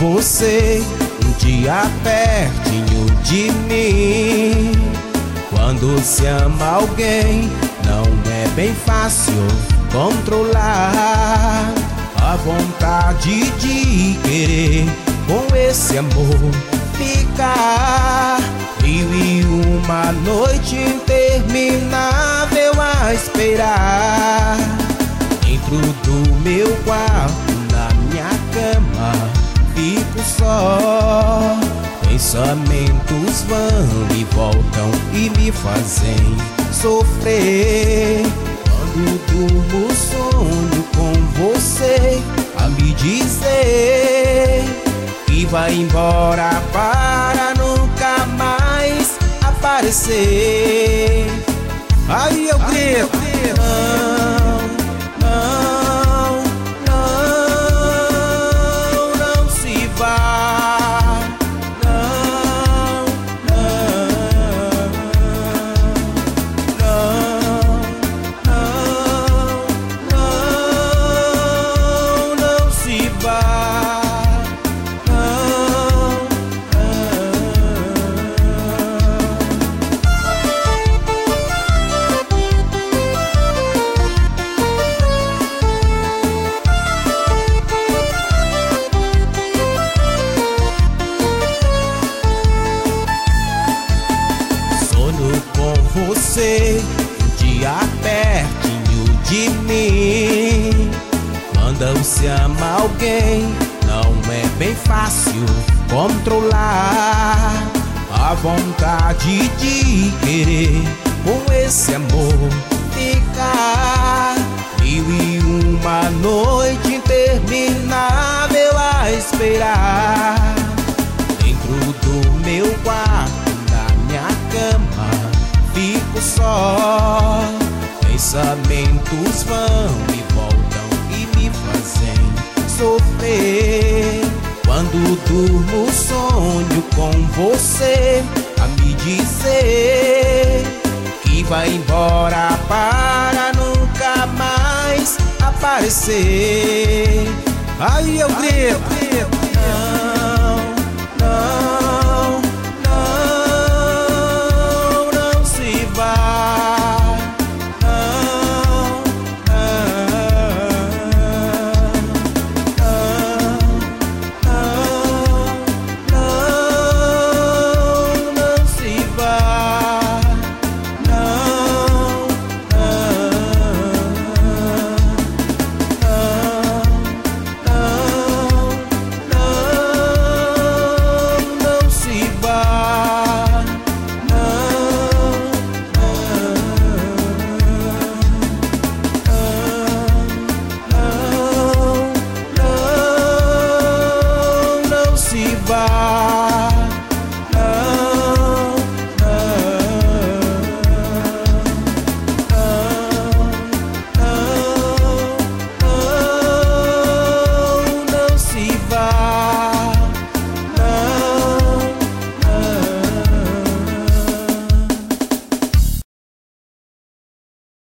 você um dia pertinho de mim. Quando se ama alguém, não é bem fácil controlar a vontade de querer com esse amor ficar. Mil e uma noite interminável a esperar. Dentro do meu quarto, na minha cama, fico só. Pensamentos vão e voltam e me fazem sofrer. Quando durmo, sonho com você a me dizer que vai embora para nunca mais aparecer. Aí eu grito, não, não, não se vá. Não, não, não, não se vá. Você um dia pertinho de mim. Quando se ama alguém, não é bem fácil controlar a vontade de querer com esse amor ficar. Mil e uma noite interminável a esperar. Dentro do meu quarto, na minha cama, fico só. Pensamentos vão e voltam e me fazem sofrer. Quando durmo, sonho com você a me dizer que vai embora para nunca mais aparecer. Aí eu grito,